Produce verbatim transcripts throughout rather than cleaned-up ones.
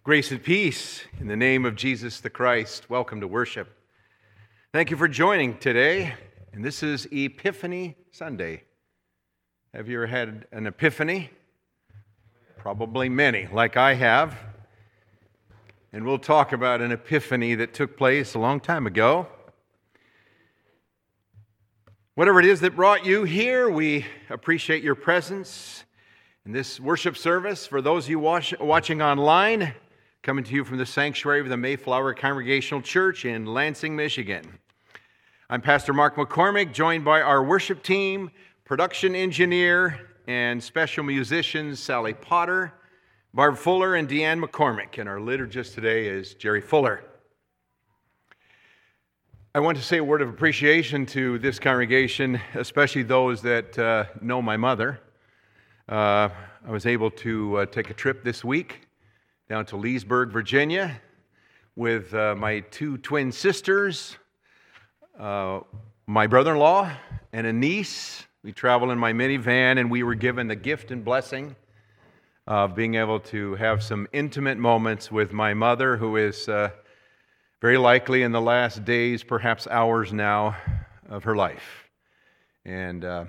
Grace and peace in the name of Jesus the Christ. Welcome to worship. Thank you for joining today. And this is Epiphany Sunday. Have you ever had an epiphany? Probably many, like I have. And we'll talk about an epiphany that took place a long time ago. Whatever it is that brought you here, we appreciate your presence in this worship service. For those of you watch, watching online, coming to you from the sanctuary of the Mayflower Congregational Church in Lansing, Michigan. I'm Pastor Mark McCormick, joined by our worship team, production engineer, and special musicians Sally Potter, Barb Fuller, and Deanne McCormick. And our liturgist today is Jerry Fuller. I want to say a word of appreciation to this congregation, especially those that uh, know my mother. Uh, I was able to uh, take a trip this week down to Leesburg, Virginia, with uh, my two twin sisters, uh, my brother-in-law, and a niece. We traveled in my minivan, and we were given the gift and blessing of being able to have some intimate moments with my mother, who is uh, very likely in the last days, perhaps hours now, of her life. And uh,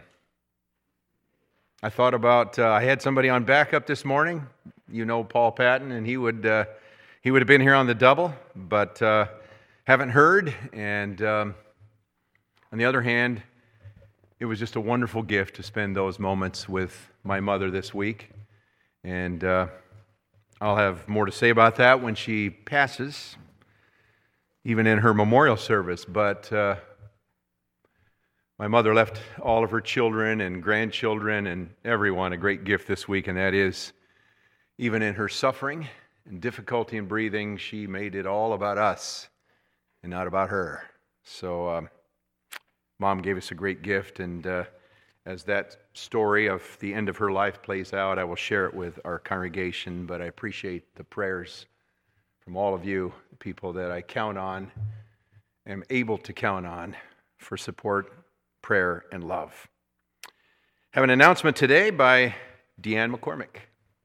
I thought about, uh, I had somebody on backup this morning. You know Paul Patton, and he would uh, he would have been here on the double, but uh, haven't heard. And um, on the other hand, it was just a wonderful gift to spend those moments with my mother this week. And uh, I'll have more to say about that when she passes, even in her memorial service. But uh, my mother left all of her children and grandchildren and everyone a great gift this week, and that is, even in her suffering and difficulty in breathing, she made it all about us and not about her. So um, Mom gave us a great gift, and uh, as that story of the end of her life plays out, I will share it with our congregation, but I appreciate the prayers from all of you, the people that I count on, am able to count on for support, prayer, and love. I have an announcement today by Deanne McCormick.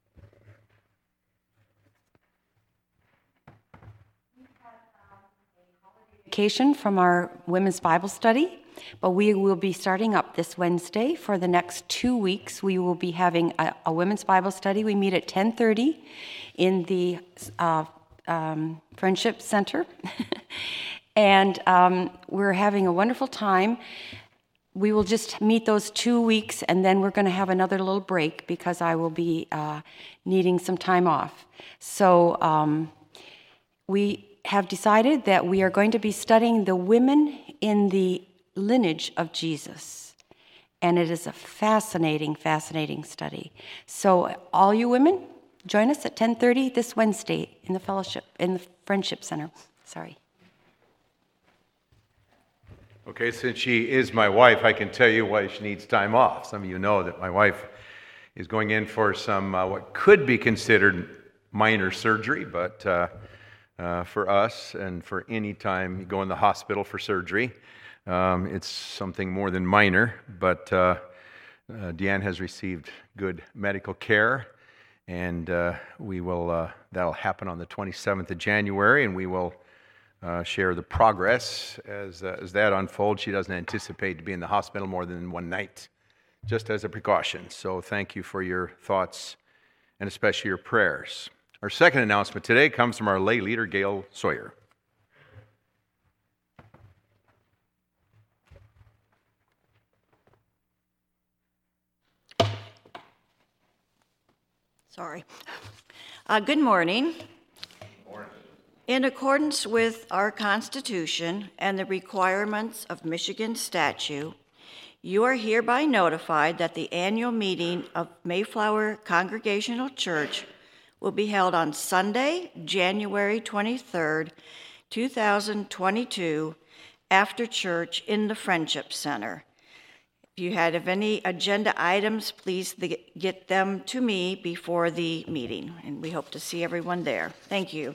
From our women's Bible study, but we will be starting up this Wednesday. For the next two weeks, we will be having a, a women's Bible study. We meet at ten thirty in the uh, um, Friendship Center, and um, we're having a wonderful time. We will just meet those two weeks, and then we're going to have another little break because I will be uh, needing some time off. So um, we have decided that we are going to be studying the women in the lineage of Jesus. And it is a fascinating, fascinating study. So all you women, join us at ten thirty this Wednesday in the fellowship, in the Friendship Center. Sorry. Okay, since she is my wife, I can tell you why she needs time off. Some of you know that my wife is going in for some, uh, what could be considered minor surgery, but uh, Uh, for us and for any time you go in the hospital for surgery. Um, it's something more than minor, but uh, uh, Deanne has received good medical care, and uh, we will. Uh, that'll happen on the twenty-seventh of January, and we will uh, share the progress as uh, as that unfolds. She doesn't anticipate to be in the hospital more than one night, just as a precaution. So thank you for your thoughts and especially your prayers. Our second announcement today comes from our lay leader, Gail Sawyer. Sorry. Uh, good morning. Good morning. In accordance with our Constitution and the requirements of Michigan statute, you are hereby notified that the annual meeting of Mayflower Congregational Church will be held on Sunday, January twenty-third, two thousand twenty-two, after church in the Friendship Center. If you had any agenda items, please get them to me before the meeting, and we hope to see everyone there. Thank you.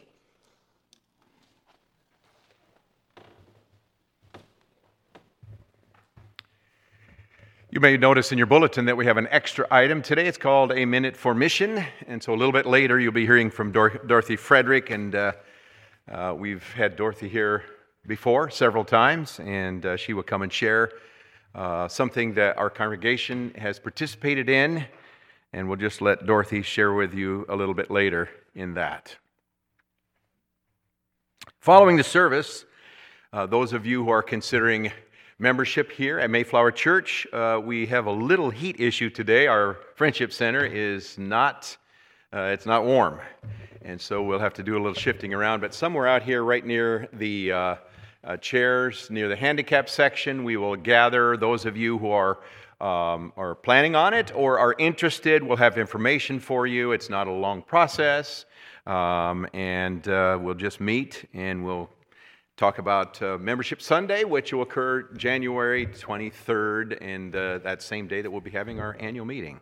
You may notice in your bulletin that we have an extra item today. It's called A Minute for Mission. And so a little bit later, you'll be hearing from Dor- Dorothy Frederick. And uh, uh, we've had Dorothy here before several times, and uh, she will come and share uh, something that our congregation has participated in. And we'll just let Dorothy share with you a little bit later in that. Following the service, uh, those of you who are considering membership here at Mayflower Church, uh, we have a little heat issue today. Our Friendship Center is not, uh, it's not warm. And so we'll have to do a little shifting around. But somewhere out here right near the uh, uh, chairs, near the handicap section, we will gather those of you who are, um, are planning on it or are interested. We'll have information for you. It's not a long process. Um, and uh, we'll just meet and we'll talk about uh, Membership Sunday, which will occur January twenty-third, and uh, that same day that we'll be having our annual meeting.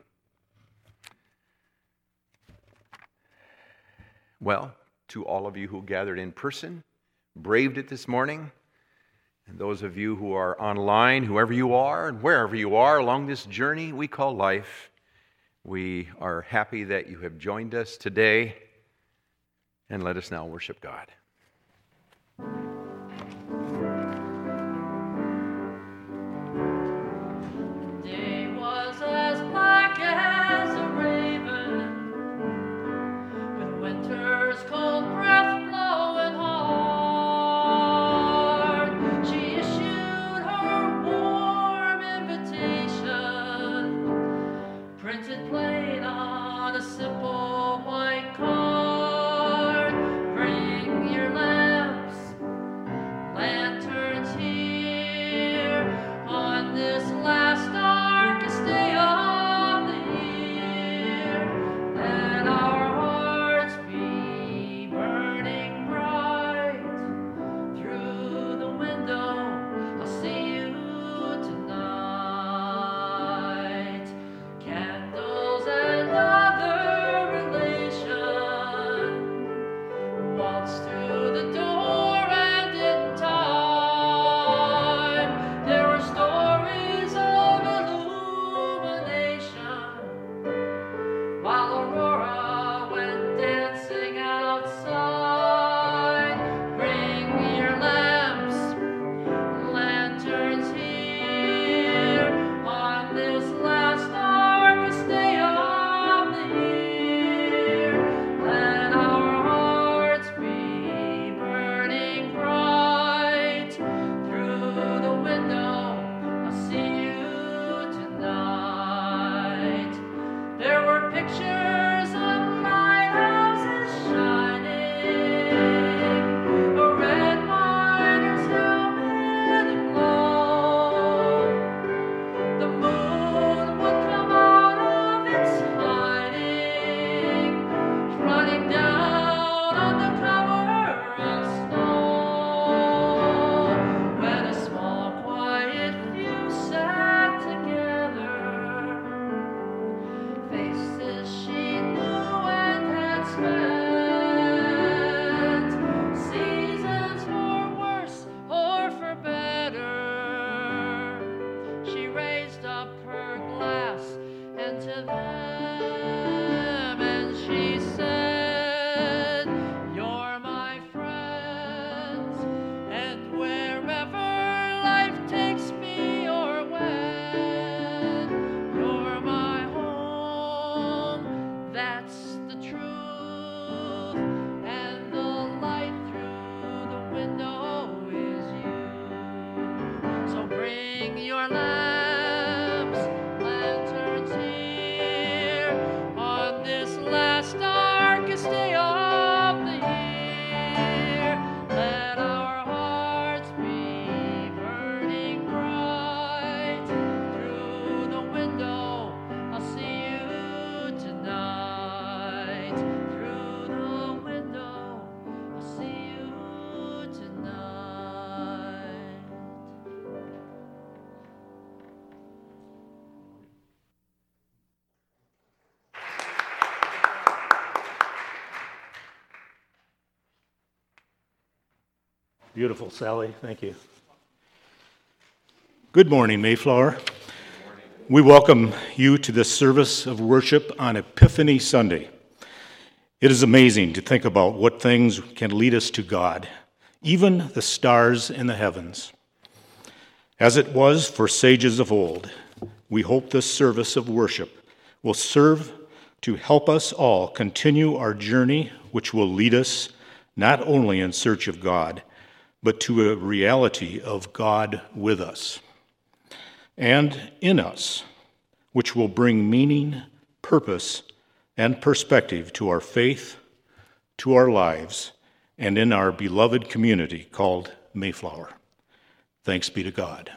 Well, to all of you who gathered in person, braved it this morning, and those of you who are online, whoever you are and wherever you are along this journey we call life, we are happy that you have joined us today, and let us now worship God. Beautiful, Sally. Thank you. Good morning, Mayflower. We welcome you to this service of worship on Epiphany Sunday. It is amazing to think about what things can lead us to God, even the stars in the heavens. As it was for sages of old, we hope this service of worship will serve to help us all continue our journey, which will lead us not only in search of God, but to a reality of God with us and in us, which will bring meaning, purpose, and perspective to our faith, to our lives, and in our beloved community called Mayflower. Thanks be to God.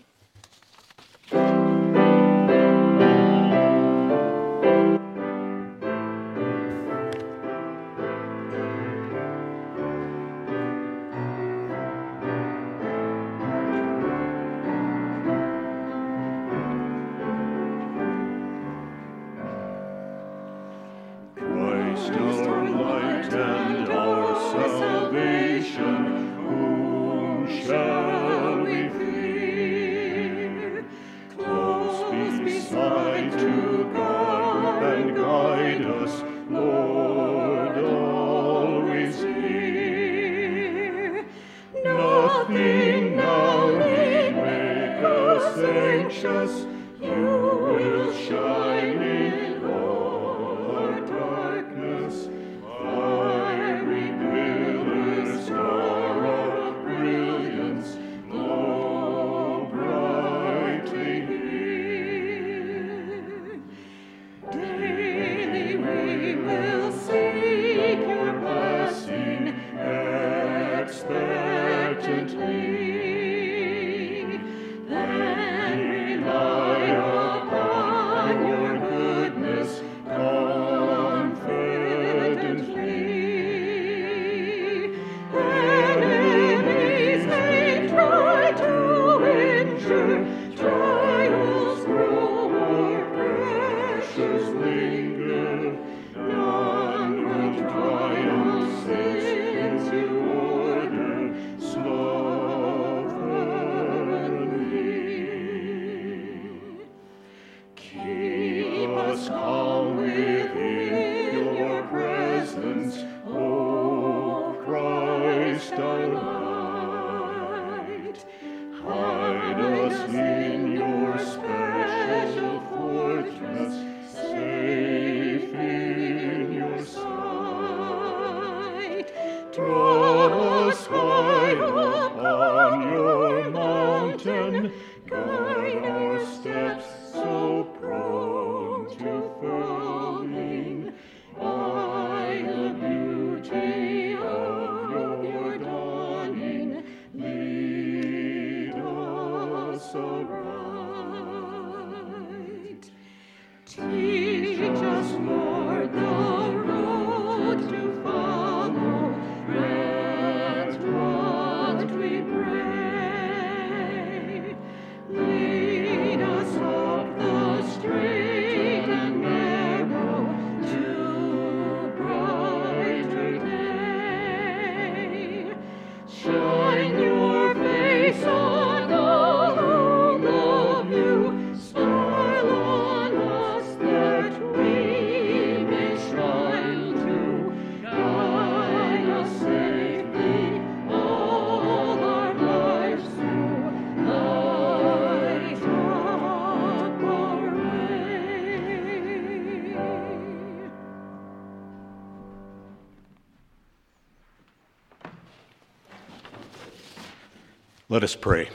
Let us pray.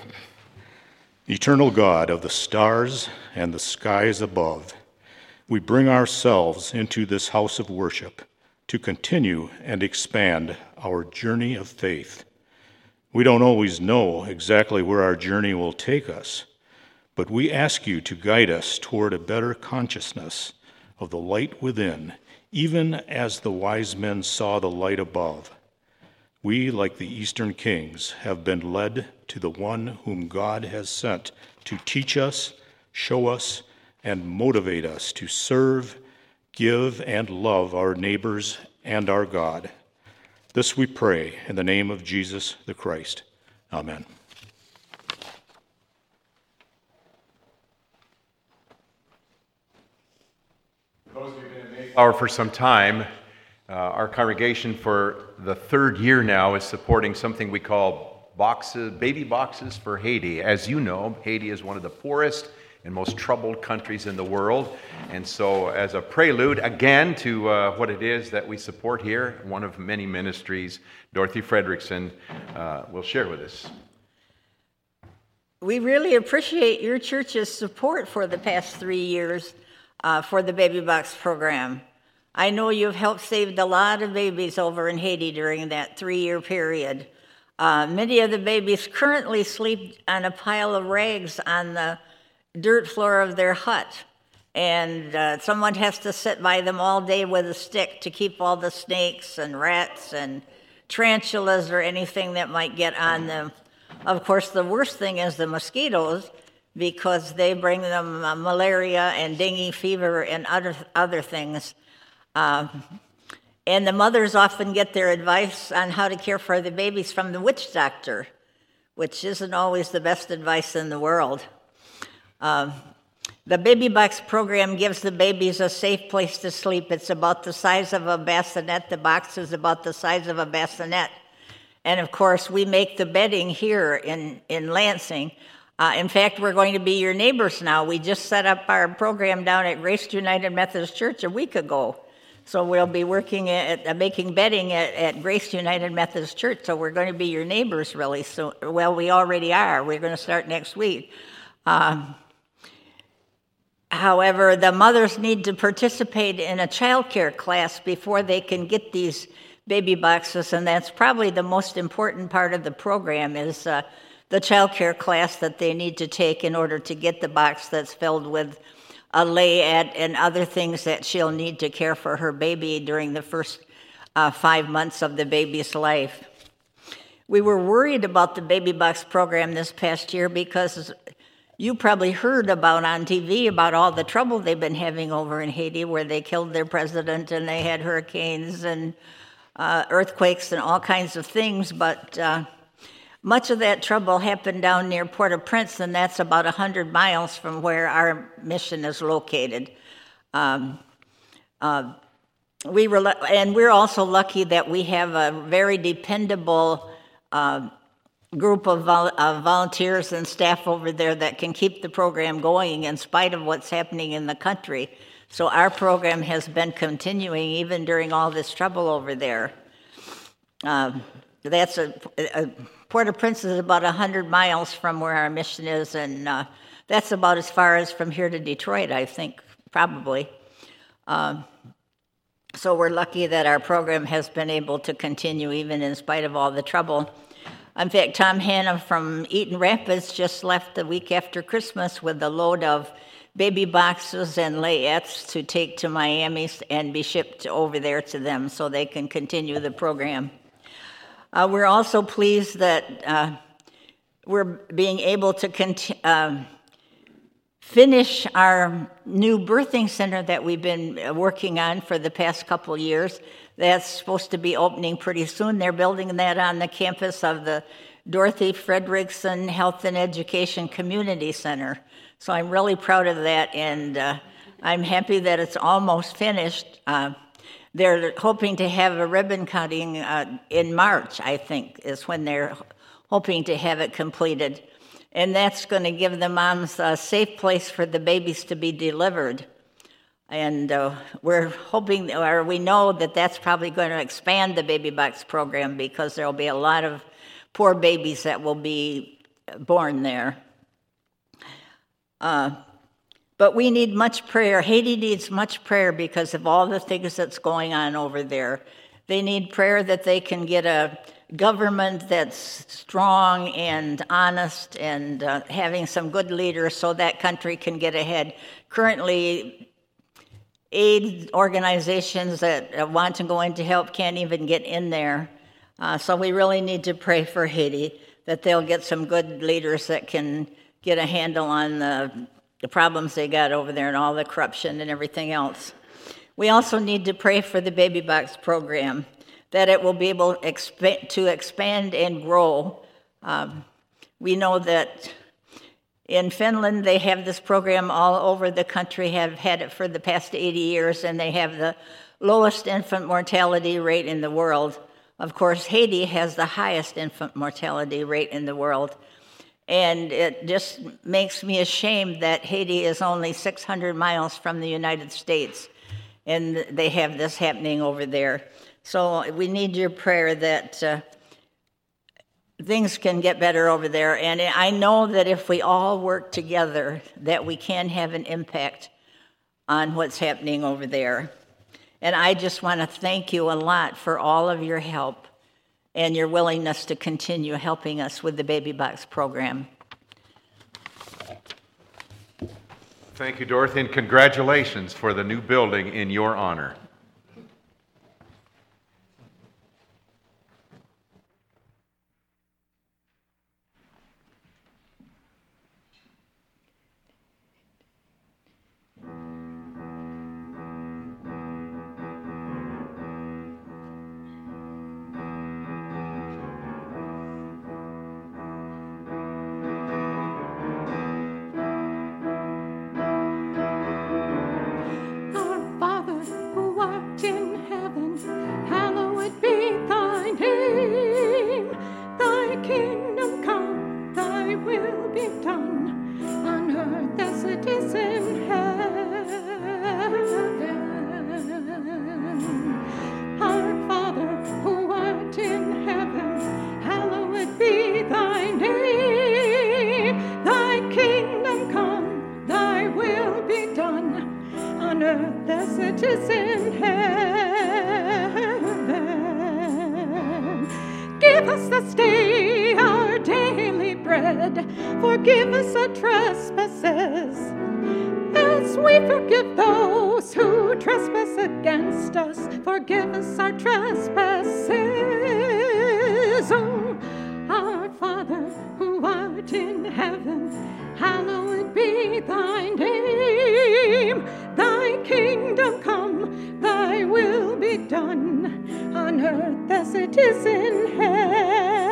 Eternal God of the stars and the skies above, we bring ourselves into this house of worship to continue and expand our journey of faith. We don't always know exactly where our journey will take us, but we ask you to guide us toward a better consciousness of the light within, even as the wise men saw the light above. We, like the Eastern kings, have been led to the one whom God has sent to teach us, show us, and motivate us to serve, give, and love our neighbors and our God. This we pray in the name of Jesus the Christ. Amen. Mayflower for some time. Uh, our congregation for the third year now is supporting something we call boxes, baby boxes for Haiti. As you know, Haiti is one of the poorest and most troubled countries in the world. And so as a prelude, again, to uh, what it is that we support here, one of many ministries, Dorothy Fredrickson uh, will share with us. We really appreciate your church's support for the past three years uh, for the Baby Box program. I know you've helped save a lot of babies over in Haiti during that three-year period. Uh, many of the babies currently sleep on a pile of rags on the dirt floor of their hut, and uh, someone has to sit by them all day with a stick to keep all the snakes and rats and tarantulas or anything that might get on them. Of course, the worst thing is the mosquitoes, because they bring them uh, malaria and dengue fever and other other things. Uh, and the mothers often get their advice on how to care for the babies from the witch doctor, which isn't always the best advice in the world. Uh, the Baby Box program gives the babies a safe place to sleep. It's about the size of a bassinet. The box is about the size of a bassinet. And of course, we make the bedding here in, in Lansing. Uh, in fact, we're going to be your neighbors now. We just set up our program down at Grace United Methodist Church a week ago. So we'll be working at, uh, making bedding at, at Grace United Methodist Church. So we're going to be your neighbors really soon. Well, we already are. We're going to start next week. Um, however, the mothers need to participate in a child care class before they can get these baby boxes, and that's probably the most important part of the program is uh, the child care class that they need to take in order to get the box that's filled with a layette and other things that she'll need to care for her baby during the first uh, five months of the baby's life. We were worried about the Baby Box program this past year because you probably heard about on T V about all the trouble they've been having over in Haiti, where they killed their president and they had hurricanes and uh, earthquakes and all kinds of things, but uh, much of that trouble happened down near Port-au-Prince, and that's about one hundred miles from where our mission is located. Um, uh, we were, and we're also lucky that we have a very dependable uh, group of, vol- of volunteers and staff over there that can keep the program going in spite of what's happening in the country. So our program has been continuing even during all this trouble over there. Uh, that's a, a Port-au-Prince is about one hundred miles from where our mission is, and uh, that's about as far as from here to Detroit, I think, probably. Um, so we're lucky that our program has been able to continue even in spite of all the trouble. In fact, Tom Hanna from Eaton Rapids just left the week after Christmas with a load of baby boxes and layettes to take to Miami and be shipped over there to them so they can continue the program. Uh, we're also pleased that uh, we're being able to conti- uh, finish our new birthing center that we've been working on for the past couple years. That's supposed to be opening pretty soon. They're building that on the campus of the Dorothy Fredrickson Health and Education Community Center. So I'm really proud of that, and uh, I'm happy that it's almost finished. Uh, they're hoping to have a ribbon cutting uh, in March, I think, is when they're hoping to have it completed. And that's going to give the moms a safe place for the babies to be delivered. And uh, we're hoping, or we know that that's probably going to expand the Baby Box program because there will be a lot of poor babies that will be born there. Uh, but we need much prayer. Haiti needs much prayer because of all the things that's going on over there. They need prayer that they can get a government that's strong and honest and uh, having some good leaders so that country can get ahead. Currently, aid organizations that want to go in to help can't even get in there. Uh, so we really need to pray for Haiti, that they'll get some good leaders that can get a handle on the, the problems they got over there and all the corruption and everything else. We also need to pray for the Baby Box program, that it will be able exp- to expand and grow. Um, we know that In Finland, they have this program all over the country, have had it for the past eighty years, and they have the lowest infant mortality rate in the world. Of course, Haiti has the highest infant mortality rate in the world. And it just makes me ashamed that Haiti is only six hundred miles from the United States, and they have this happening over there. So we need your prayer that uh, things can get better over there. And I know that if we all work together, that we can have an impact on what's happening over there. And I just want to thank you a lot for all of your help and your willingness to continue helping us with the Baby Box program. Thank you, Dorothy, and congratulations for the new building in your honor. Forgive us our trespasses, as we forgive those who trespass against us. Forgive us our trespasses. Oh, our Father who art in heaven, hallowed be thy name. Thy kingdom come, thy will be done, on earth as it is in heaven.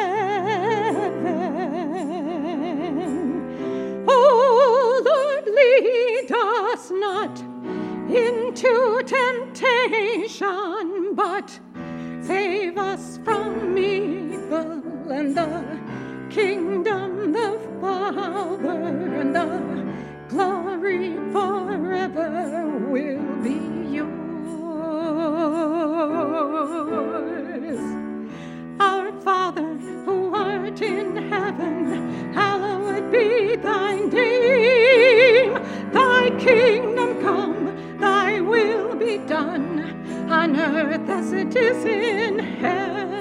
Oh, Lord, lead us not into temptation, but save us from evil. And the kingdom, the power, and the glory forever will be yours. Our Father, who art in heaven, hallowed be thy name. Thy kingdom come, thy will be done, on earth as it is in heaven.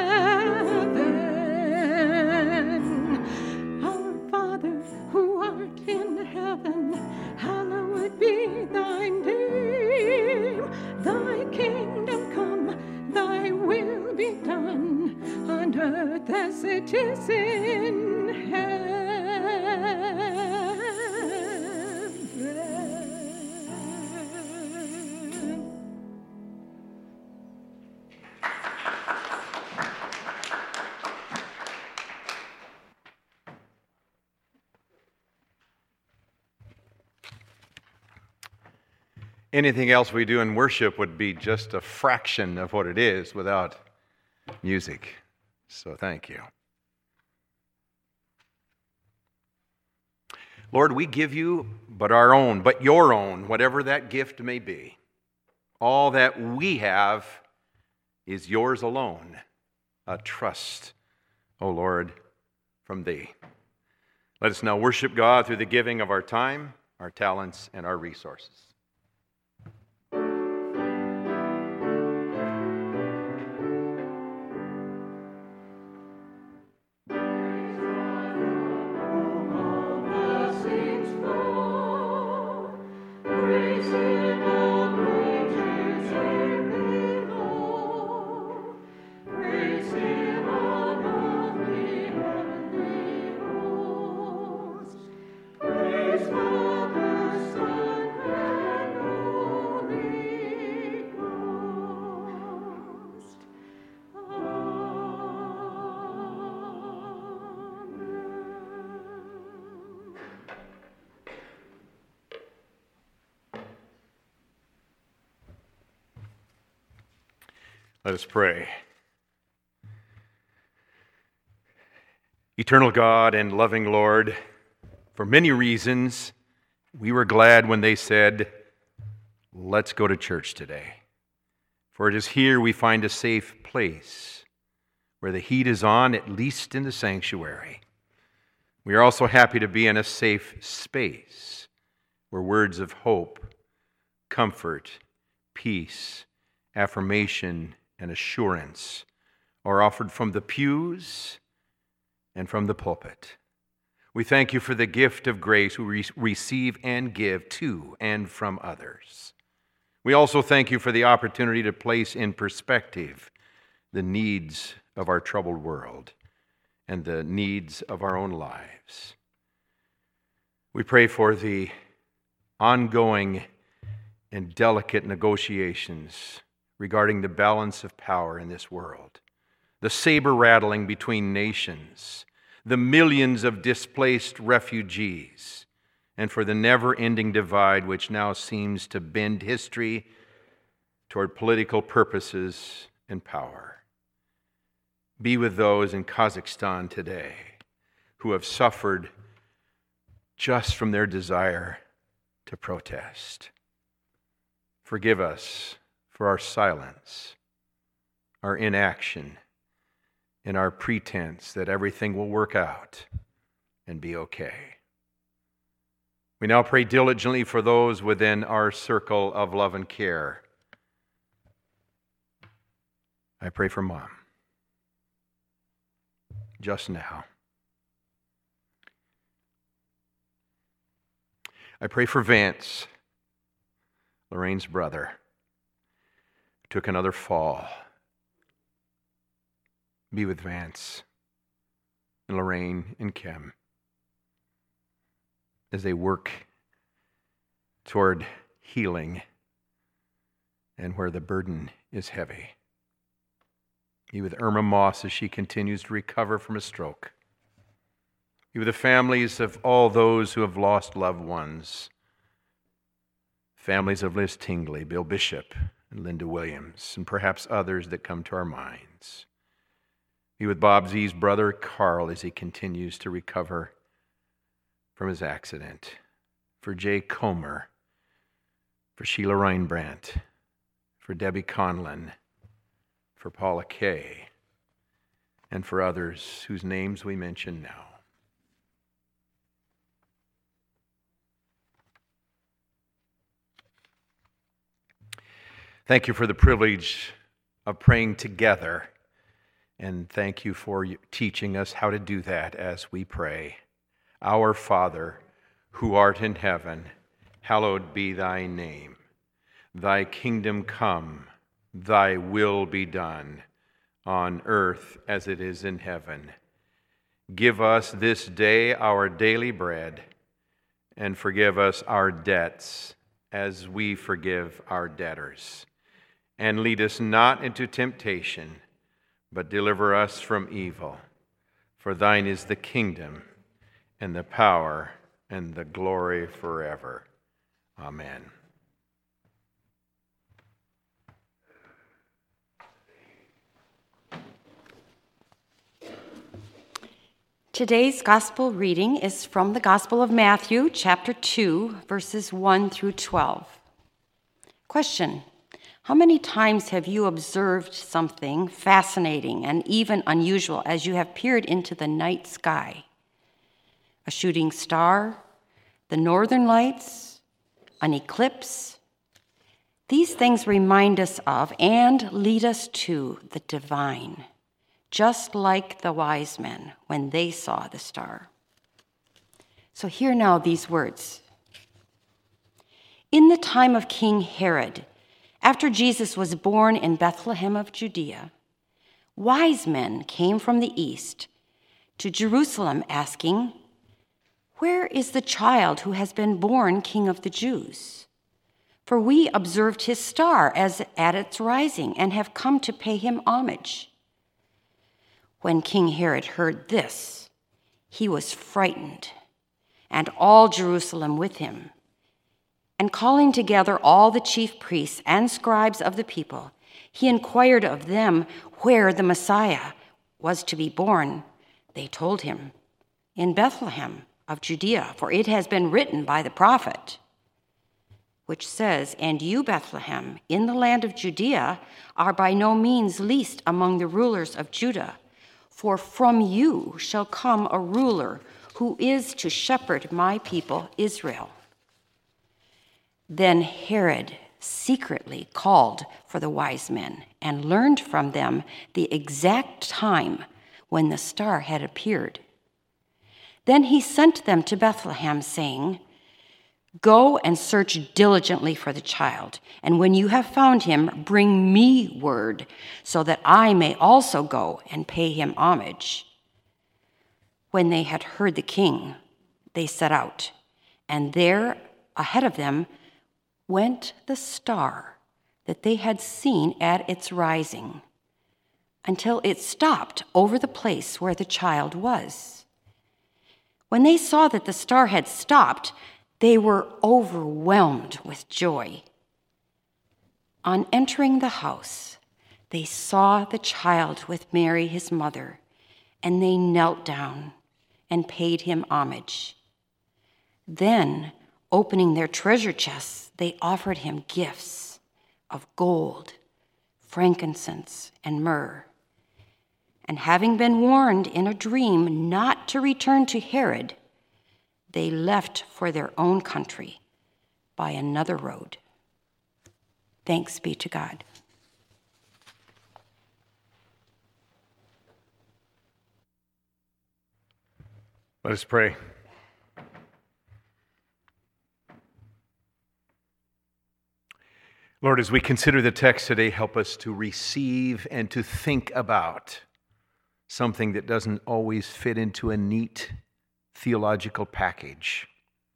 Our Father, who art in heaven, hallowed be thy name. Thy kingdom come, thy will be done, on earth as it is in heaven. Anything else we do in worship would be just a fraction of what it is without music. So thank you. Lord, we give you but our own, but your own, whatever that gift may be. All that we have is yours alone, a trust, O Lord, from thee. Let us now worship God through the giving of our time, our talents, and our resources. Praise Father, Son, Let us pray. Eternal God and loving Lord, for many reasons, we were glad when they said, let's go to church today. For it is here we find a safe place where the heat is on, at least in the sanctuary. We are also happy to be in a safe space where words of hope, comfort, peace, affirmation, and assurance are offered from the pews and from the pulpit. We thank you for the gift of grace we re- receive and give to and from others. We also thank you for the opportunity to place in perspective the needs of our troubled world and the needs of our own lives. We pray for the ongoing and delicate negotiations regarding the balance of power in this world, the saber rattling between nations, the millions of displaced refugees, and for the never-ending divide which now seems to bend history toward political purposes and power. Be with those in Kazakhstan today who have suffered just from their desire to protest. Forgive us for our silence, our inaction, and our pretense that everything will work out and be okay. We now pray diligently for those within our circle of love and care. I pray for Mom, just now. I pray for Vance, Lorraine's brother, who took another fall. Be with Vance and Lorraine and Kim as they work toward healing and where the burden is heavy. Be with Irma Moss as she continues to recover from a stroke. Be with the families of all those who have lost loved ones. Families of Liz Tingley, Bill Bishop, and Linda Williams, and perhaps others that come to our minds. Be with Bob Z's brother, Carl, as he continues to recover from his accident. For Jay Comer, for Sheila Reinbrandt, for Debbie Conlon, for Paula Kay, and for others whose names we mention now. Thank you for the privilege of praying together, and thank you for teaching us how to do that as we pray. Our Father, who art in heaven, hallowed be thy name. Thy kingdom come, thy will be done, on earth as it is in heaven. Give us this day our daily bread, and forgive us our debts as we forgive our debtors. And lead us not into temptation, but deliver us from evil. For thine is the kingdom, and the power, and the glory forever. Amen. Today's gospel reading is from the Gospel of Matthew, chapter two, verses one through twelve. Question: how many times have you observed something fascinating and even unusual as you have peered into the night sky? A shooting star, the northern lights, an eclipse? These things remind us of and lead us to the divine, just like the wise men when they saw the star. So hear now these words. In the time of King Herod, after Jesus was born in Bethlehem of Judea, wise men came from the east to Jerusalem asking, "Where is the child who has been born King of the Jews? For we observed his star as at its rising and have come to pay him homage." When King Herod heard this, he was frightened, and all Jerusalem with him. And calling together all the chief priests and scribes of the people, He inquired of them where the Messiah was to be born. They told him, in Bethlehem of Judea, for it has been written by the prophet, which says, "And you, Bethlehem, in the land of Judea, are by no means least among the rulers of Judah, for from you shall come a ruler who is to shepherd my people Israel." Then Herod secretly called for the wise men and learned from them the exact time when the star had appeared. Then he sent them to Bethlehem, saying, "Go and search diligently for the child, and when you have found him, bring me word, so that I may also go and pay him homage." When they had heard the king, they set out, and there ahead of them went the star that they had seen at its rising, until it stopped over the place where the child was. When they saw that the star had stopped, they were overwhelmed with joy. On entering the house, they saw the child with Mary, his mother, and they knelt down and paid him homage. Then, opening their treasure chests, they offered him gifts of gold, frankincense, and myrrh. And having been warned in a dream not to return to Herod, they left for their own country by another road. Thanks be to God. Let us pray. Lord, as we consider the text today, help us to receive and to think about something that doesn't always fit into a neat theological package.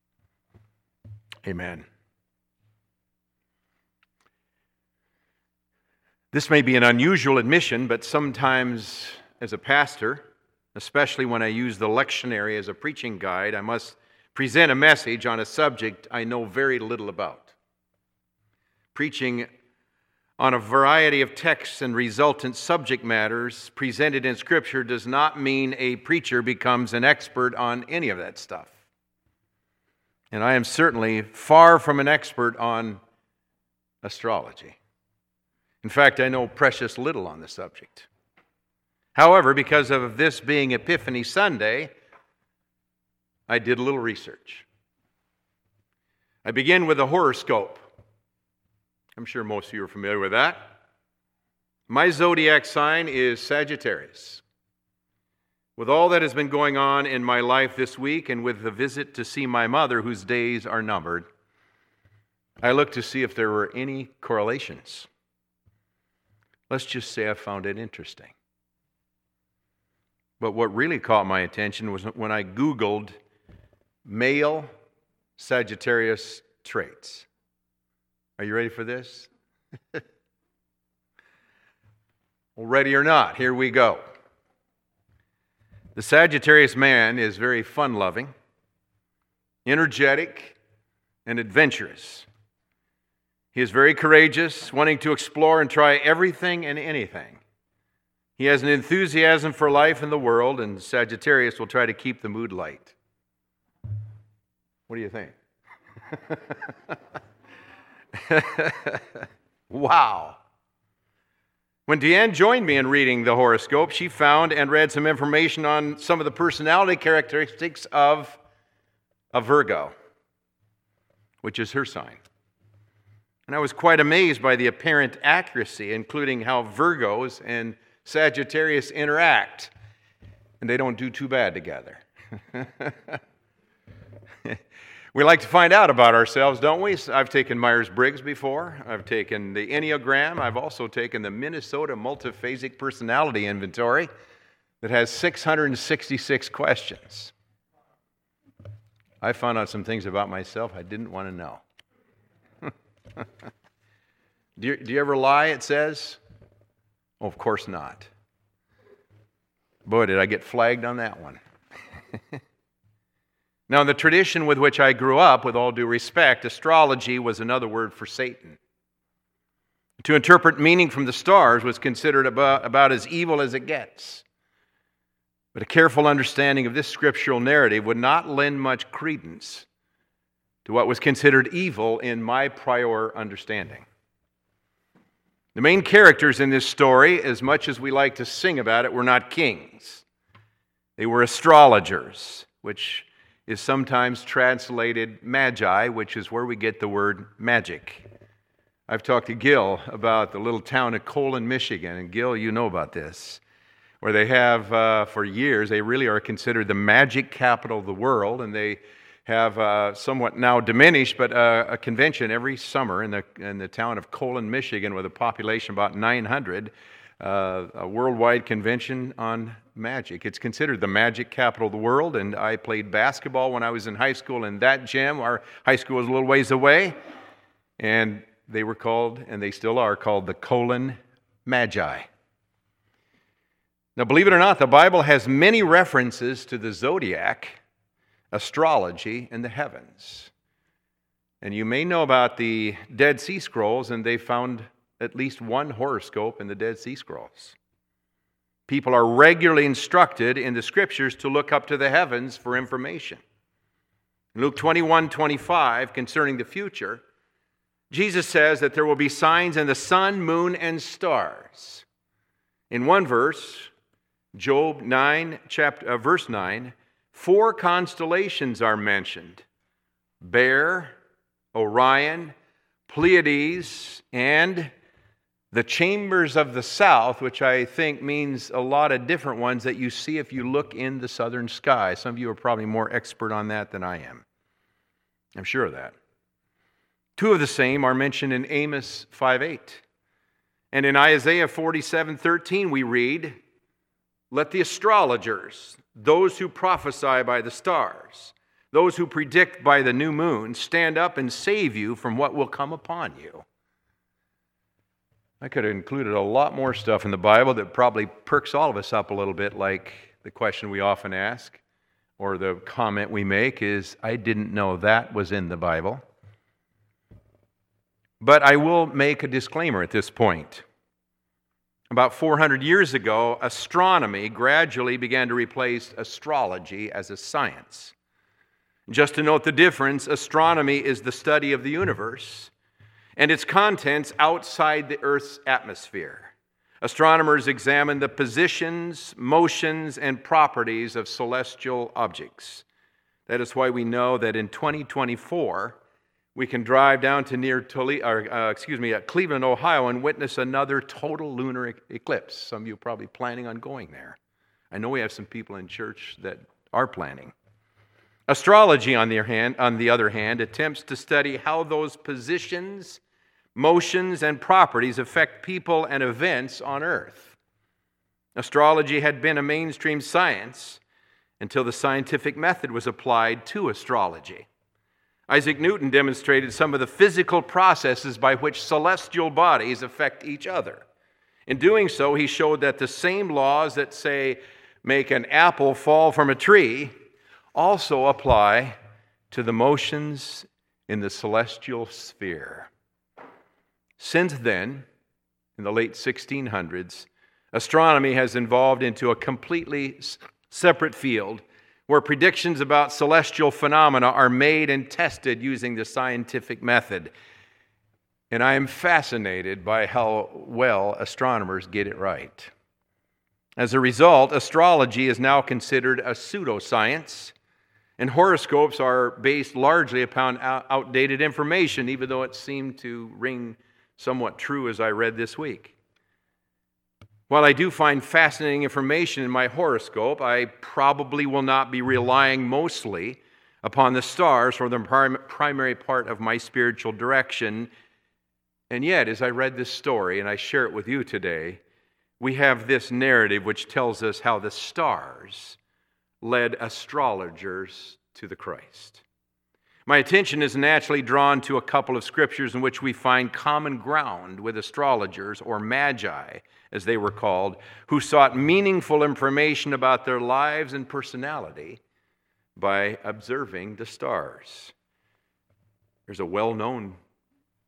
Amen. This may be an unusual admission, but sometimes as a pastor, especially when I use the lectionary as a preaching guide, I must present a message on a subject I know very little about. Preaching on a variety of texts and resultant subject matters presented in Scripture does not mean a preacher becomes an expert on any of that stuff. And I am certainly far from an expert on astrology. In fact, I know precious little on the subject. However, because of this being Epiphany Sunday, I did a little research. I begin with the horoscope. I'm sure most of you are familiar with that. My zodiac sign is Sagittarius. With all that has been going on in my life this week, and with the visit to see my mother, whose days are numbered, I looked to see if there were any correlations. Let's just say I found it interesting. But what really caught my attention was when I Googled male Sagittarius traits. Are you ready for this? Well, ready or not, here we go. The Sagittarius man is very fun-loving, energetic, and adventurous. He is very courageous, wanting to explore and try everything and anything. He has an enthusiasm for life and the world, and Sagittarius will try to keep the mood light. What do you think? Wow. When Deanne joined me in reading the horoscope, she found and read some information on some of the personality characteristics of a Virgo, which is her sign. And I was quite amazed by the apparent accuracy, including how Virgos and Sagittarius interact. And they don't do too bad together. We like to find out about ourselves, don't we? I've taken Myers-Briggs before. I've taken the Enneagram. I've also taken the Minnesota Multiphasic Personality Inventory that has six hundred sixty-six questions. I found out some things about myself I didn't want to know. do, you, do you ever lie, it says? Oh, of course not. Boy, did I get flagged on that one. Now, in the tradition with which I grew up, with all due respect, astrology was another word for Satan. To interpret meaning from the stars was considered about, about as evil as it gets. But a careful understanding of this scriptural narrative would not lend much credence to what was considered evil in my prior understanding. The main characters in this story, as much as we like to sing about it, were not kings. They were astrologers, which is sometimes translated magi, which is where we get the word magic. I've talked to Gil about the little town of Colon, Michigan, and Gil, you know about this, where they have, uh, for years, they really are considered the magic capital of the world, and they have uh, somewhat now diminished, but uh, a convention every summer in the in the town of Colon, Michigan, with a population about nine hundred, uh, a worldwide convention on magic. It's considered the magic capital of the world, and I played basketball when I was in high school in that gym. Our high school was a little ways away, and they were called, and they still are called, the Colon Magi. Now, believe it or not, the Bible has many references to the zodiac, astrology, and the heavens. And you may know about the Dead Sea Scrolls, and they found at least one horoscope in the Dead Sea Scrolls. People are regularly instructed in the Scriptures to look up to the heavens for information. In Luke twenty-one twenty-five, concerning the future, Jesus says that there will be signs in the sun, moon, and stars. In one verse, Job nine, chapter, uh, verse nine, four constellations are mentioned: Bear, Orion, Pleiades, and the chambers of the south, which I think means a lot of different ones that you see if you look in the southern sky. Some of you are probably more expert on that than I am. I'm sure of that. Two of the same are mentioned in Amos five eight. And in Isaiah forty-seven thirteen we read, "Let the astrologers, those who prophesy by the stars, those who predict by the new moon, stand up and save you from what will come upon you." I could have included a lot more stuff in the Bible that probably perks all of us up a little bit, like the question we often ask, or the comment we make is, "I didn't know that was in the Bible." But I will make a disclaimer at this point. About four hundred years ago, astronomy gradually began to replace astrology as a science. Just to note the difference, astronomy is the study of the universe and its contents outside the Earth's atmosphere. Astronomers examine the positions, motions, and properties of celestial objects. That is why we know that in twenty twenty-four, we can drive down to near Toledo, or, uh, excuse me, uh, Cleveland, Ohio, and witness another total lunar e- eclipse. Some of you are probably planning on going there. I know we have some people in church that are planning. Astrology, on the other hand, on the other hand, attempts to study how those positions, motions, and properties affect people and events on Earth. Astrology had been a mainstream science until the scientific method was applied to astrology. Isaac Newton demonstrated some of the physical processes by which celestial bodies affect each other. In doing so, he showed that the same laws that, say, make an apple fall from a tree also apply to the motions in the celestial sphere. Since then, in the late sixteen hundreds, astronomy has evolved into a completely separate field where predictions about celestial phenomena are made and tested using the scientific method. And I am fascinated by how well astronomers get it right. As a result, astrology is now considered a pseudoscience, and horoscopes are based largely upon outdated information, even though it seemed to ring somewhat true as I read this week. While I do find fascinating information in my horoscope, I probably will not be relying mostly upon the stars for the prim- primary part of my spiritual direction. And yet, as I read this story, and I share it with you today, we have this narrative which tells us how the stars led astrologers to the Christ. My attention is naturally drawn to a couple of scriptures in which we find common ground with astrologers, or magi, as they were called, who sought meaningful information about their lives and personality by observing the stars. There's a well-known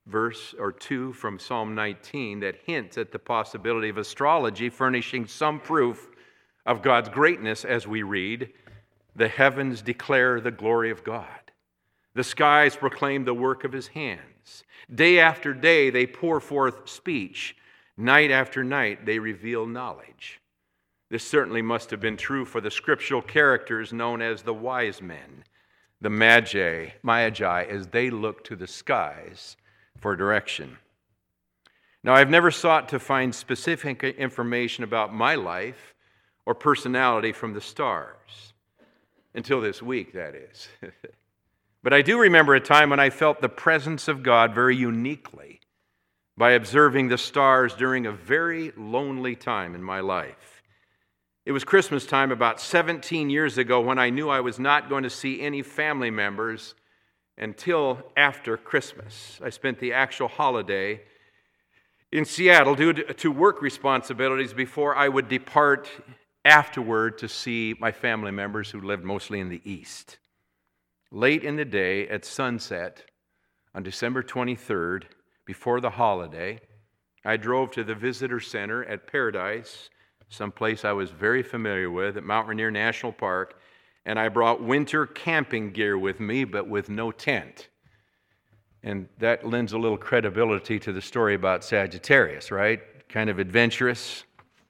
verse or two from Psalm nineteen that hints at the possibility of astrology furnishing some proof of God's greatness as we read, "The heavens declare the glory of God. The skies proclaim the work of his hands. Day after day they pour forth speech. Night after night they reveal knowledge." This certainly must have been true for the scriptural characters known as the wise men, the magi, magi, as they look to the skies for direction. Now, I've never sought to find specific information about my life or personality from the stars, until this week, that is. But I do remember a time when I felt the presence of God very uniquely by observing the stars during a very lonely time in my life. It was Christmas time about seventeen years ago when I knew I was not going to see any family members until after Christmas. I spent the actual holiday in Seattle due to work responsibilities before I would depart afterward to see my family members who lived mostly in the East. Late in the day at sunset on December twenty-third, before the holiday, I drove to the visitor center at Paradise, someplace I was very familiar with, at Mount Rainier National Park, and I brought winter camping gear with me, but with no tent. And that lends a little credibility to the story about Sagittarius, right? Kind of adventurous.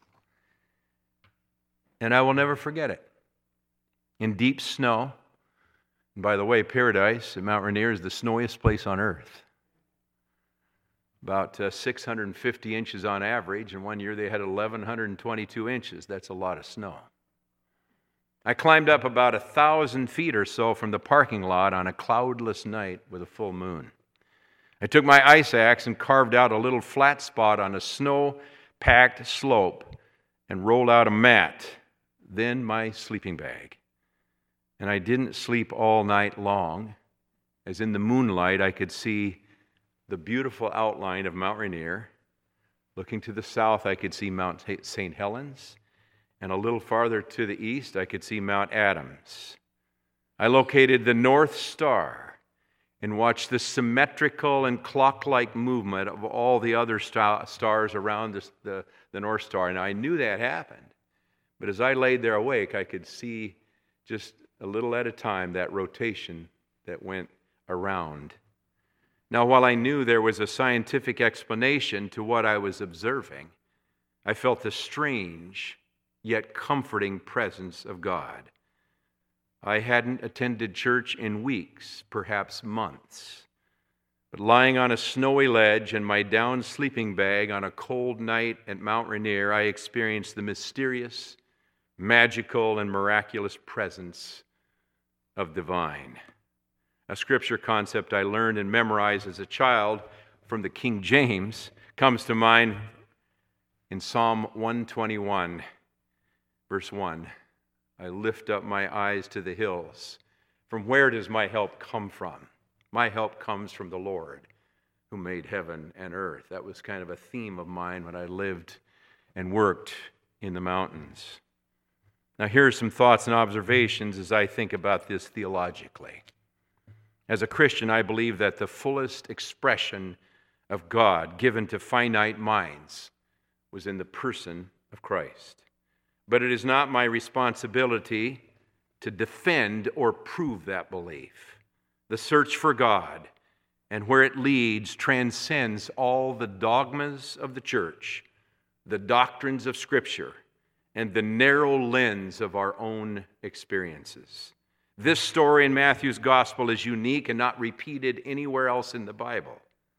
And I will never forget it. In deep snow, and by the way, Paradise at Mount Rainier is the snowiest place on earth. About uh, six hundred fifty inches on average, and one year they had eleven twenty-two inches. That's a lot of snow. I climbed up about a thousand feet or so from the parking lot on a cloudless night with a full moon. I took my ice axe and carved out a little flat spot on a snow-packed slope and rolled out a mat, then my sleeping bag. And I didn't sleep all night long, as in the moonlight I could see the beautiful outline of Mount Rainier. Looking to the south, I could see Mount Saint Helens, and a little farther to the east, I could see Mount Adams. I located the North Star and watched the symmetrical and clock-like movement of all the other st- stars around the, the, the North Star. And I knew that happened. But as I laid there awake, I could see just a little at a time that rotation that went around. Now, while I knew there was a scientific explanation to what I was observing, I felt the strange yet comforting presence of God. I hadn't attended church in weeks, perhaps months. But lying on a snowy ledge in my down sleeping bag on a cold night at Mount Rainier, I experienced the mysterious, magical, and miraculous presence of divine. A scripture concept I learned and memorized as a child from the King James comes to mind in Psalm one twenty-one, verse one. I lift up my eyes to the hills. From where does my help come from? My help comes from the Lord who made heaven and earth. That was kind of a theme of mine when I lived and worked in the mountains. Now, here are some thoughts and observations as I think about this theologically. As a Christian, I believe that the fullest expression of God given to finite minds was in the person of Christ. But it is not my responsibility to defend or prove that belief. The search for God and where it leads transcends all the dogmas of the church, the doctrines of Scripture, and the narrow lens of our own experiences. This story in Matthew's gospel is unique and not repeated anywhere else in the Bible.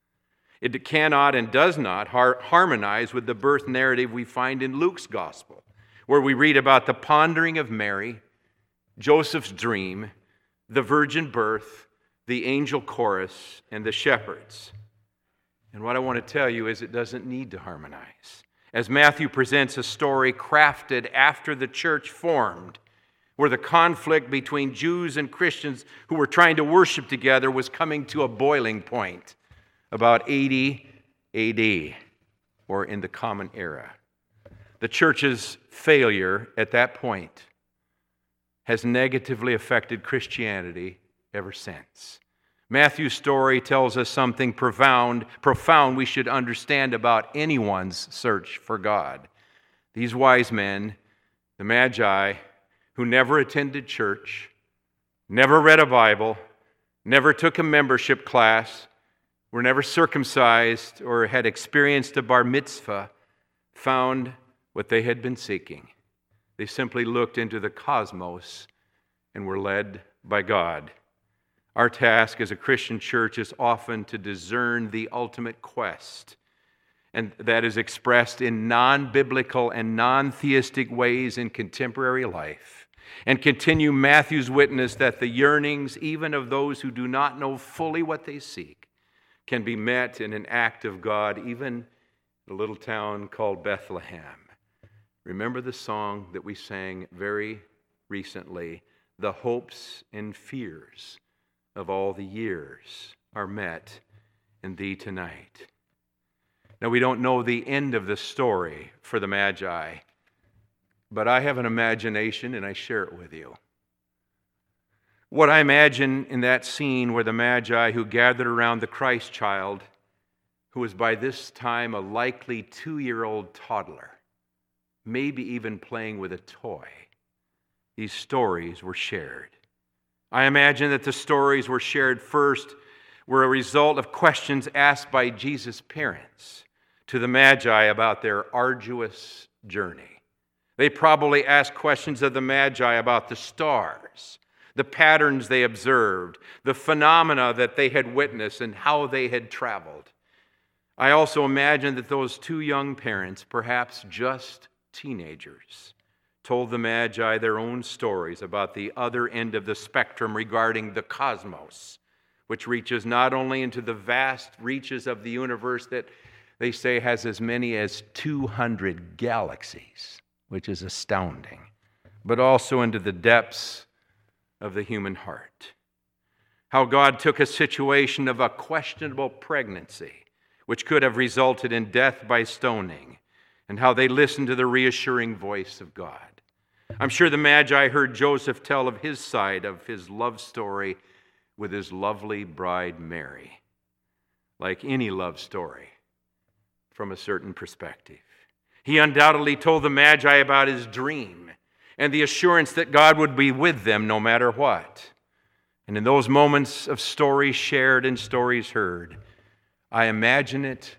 It cannot and does not har- harmonize with the birth narrative we find in Luke's gospel, where we read about the pondering of Mary, Joseph's dream, the virgin birth, the angel chorus, and the shepherds. And what I want to tell you is it doesn't need to harmonize. As Matthew presents a story crafted after the church formed, where the conflict between Jews and Christians who were trying to worship together was coming to a boiling point about eighty A D, or in the Common Era. The church's failure at that point has negatively affected Christianity ever since. Matthew's story tells us something profound, profound we should understand about anyone's search for God. These wise men, the Magi, who never attended church, never read a Bible, never took a membership class, were never circumcised, or had experienced a bar mitzvah, found what they had been seeking. They simply looked into the cosmos and were led by God. Our task as a Christian church is often to discern the ultimate quest, and that is expressed in non-biblical and non-theistic ways in contemporary life, and continue Matthew's witness that the yearnings, even of those who do not know fully what they seek, can be met in an act of God, even in a little town called Bethlehem. Remember the song that we sang very recently, "The hopes and fears of all the years are met in thee tonight." Now, we don't know the end of the story for the Magi, but I have an imagination and I share it with you. What I imagine in that scene where the Magi who gathered around the Christ child, who was by this time a likely two-year-old toddler, maybe even playing with a toy, these stories were shared. I imagine that the stories were shared first were a result of questions asked by Jesus' parents to the Magi about their arduous journey. They probably asked questions of the Magi about the stars, the patterns they observed, the phenomena that they had witnessed, and how they had traveled. I also imagine that those two young parents, perhaps just teenagers, told the Magi their own stories about the other end of the spectrum regarding the cosmos, which reaches not only into the vast reaches of the universe that they say has as many as two hundred galaxies, which is astounding, but also into the depths of the human heart. How God took a situation of a questionable pregnancy, which could have resulted in death by stoning, and how they listened to the reassuring voice of God. I'm sure the Magi heard Joseph tell of his side of his love story with his lovely bride Mary, like any love story from a certain perspective. He undoubtedly told the Magi about his dream and the assurance that God would be with them no matter what. And in those moments of stories shared and stories heard, I imagine it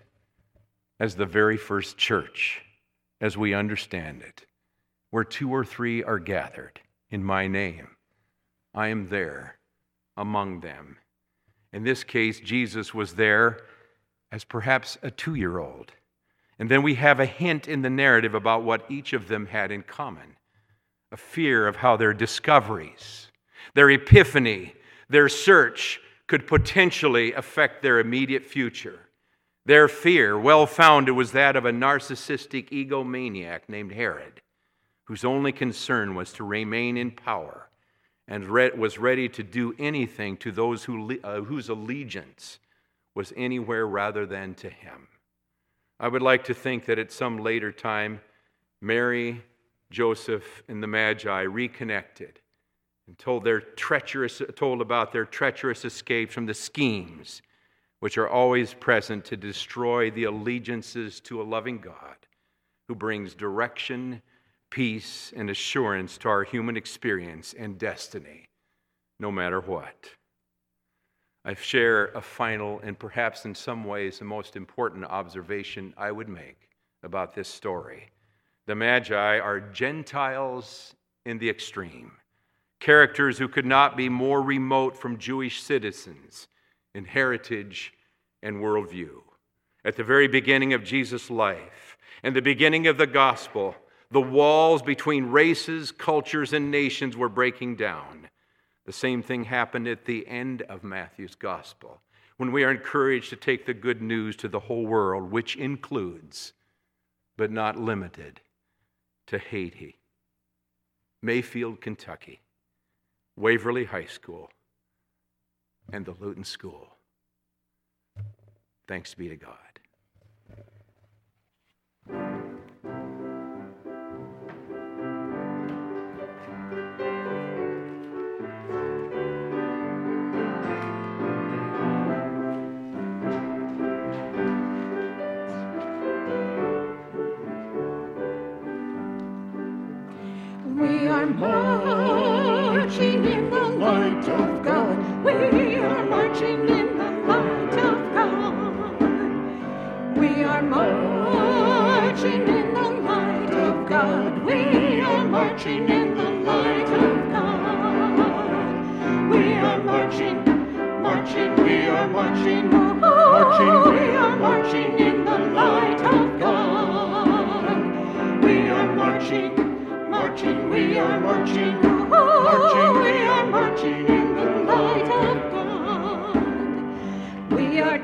as the very first church, as we understand it, where two or three are gathered in my name. I am there among them. In this case, Jesus was there as perhaps a two-year-old. And then we have a hint in the narrative about what each of them had in common. A fear of how their discoveries, their epiphany, their search could potentially affect their immediate future. Their fear, well-founded, was that of a narcissistic egomaniac named Herod, whose only concern was to remain in power and re- was ready to do anything to those who, uh, whose allegiance was anywhere rather than to him. I would like to think that at some later time, Mary, Joseph, and the Magi reconnected and told their treacherous, told about their treacherous escape from the schemes which are always present to destroy the allegiances to a loving God who brings direction, peace, and assurance to our human experience and destiny, no matter what. I share a final and perhaps in some ways the most important observation I would make about this story. The Magi are Gentiles in the extreme, characters who could not be more remote from Jewish citizens in heritage and worldview. At the very beginning of Jesus' life and the beginning of the gospel, the walls between races, cultures, and nations were breaking down. The same thing happened at the end of Matthew's gospel, when we are encouraged to take the good news to the whole world, which includes, but not limited to, Haiti, Mayfield, Kentucky, Waverly High School, and the Luton School. Thanks be to God. marching in the light of God. We are marching in the light of God. We are marching in the light of God. We are marching in the light of God. We are marching, marching, we are marching, marching, we are marching in the light of God. We are marching, marching, we are marching, marching, we are marching in the light of God. We are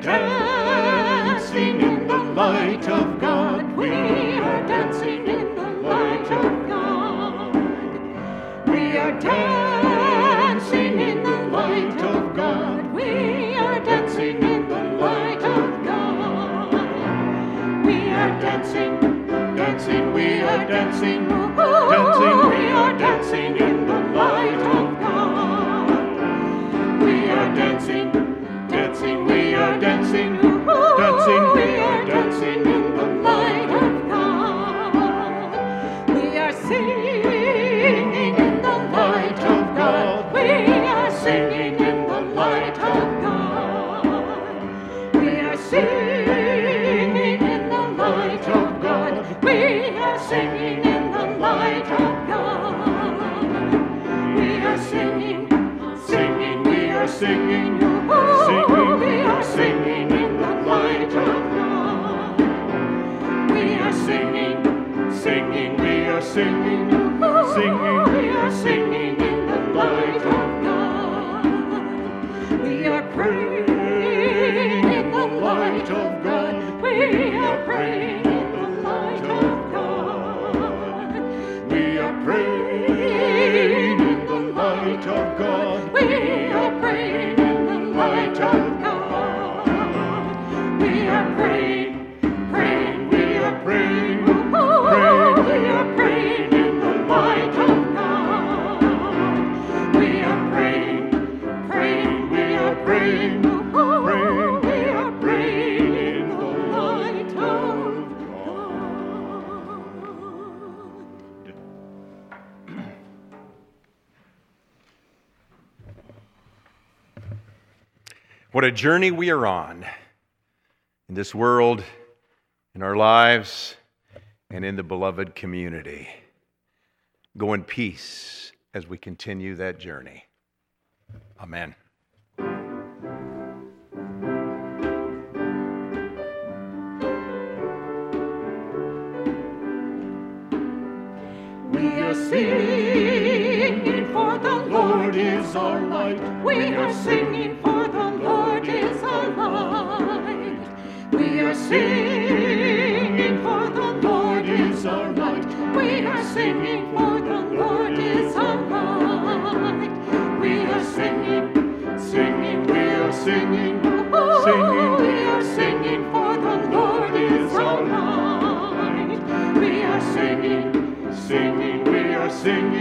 dancing in the light of God. We are dancing in the light of God. We are dancing in the light of God. We are dancing in the light of God. We are dancing, dancing, we are dancing, dancing, we are dancing in the light of God. We are dancing, dancing, we are dancing, dancing, we are dancing in the light of God. We are singing in the light of God. We are singing in the light of God. We are singing in the light of God. We are singing in the light of God. We are singing, singing, we are singing, singing, we are singing in the light of God. We are singing, singing, we are singing, singing, we are singing in the light of God. We are praying in the light of God. We are praying in the light of God. We are praying in the light of God. We are praying in the light of God. We are praying, praying, we are praying, praying, we are praying in the light of God. We are praying, praying, we are praying, praying, we are praying in the light of God. What a journey we are on in this world, in our lives, and in the beloved community. Go in peace as we continue that journey. Amen. We are singing for the Lord is our light. We are singing for the Lord is our light. We are singing for the Lord is our light. We are singing for the Lord is our light. We are singing, singing, we are singing, singing, we are singing for the Lord is our light. We are singing, singing, we are singing.